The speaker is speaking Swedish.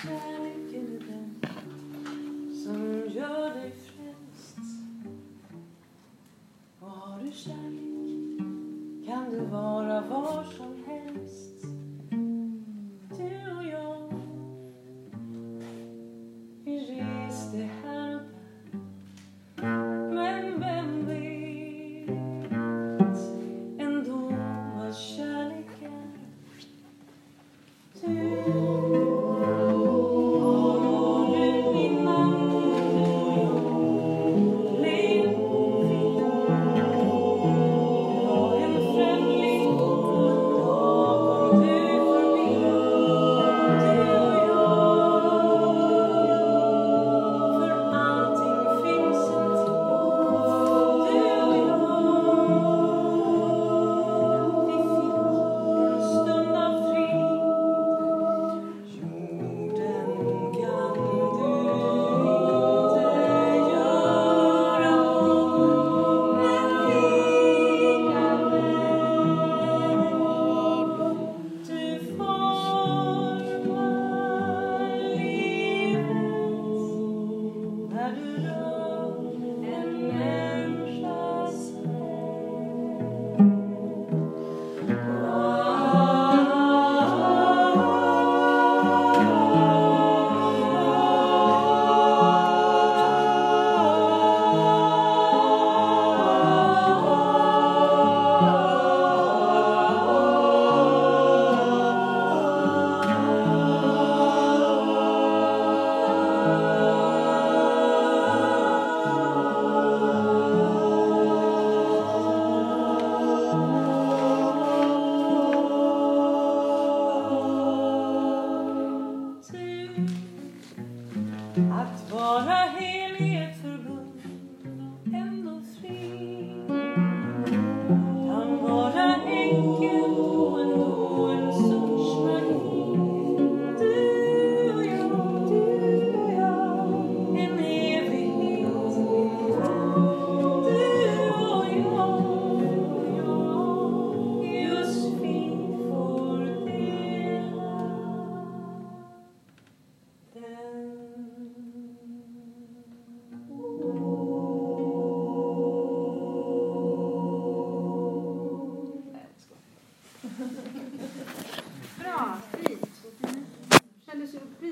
kärleken är den som gör dig frälst. Och har du kärlek kan du vara var som helst. Du och jag, vi reste här och där. Men vem vet ändå vad kärlek är. Du att vara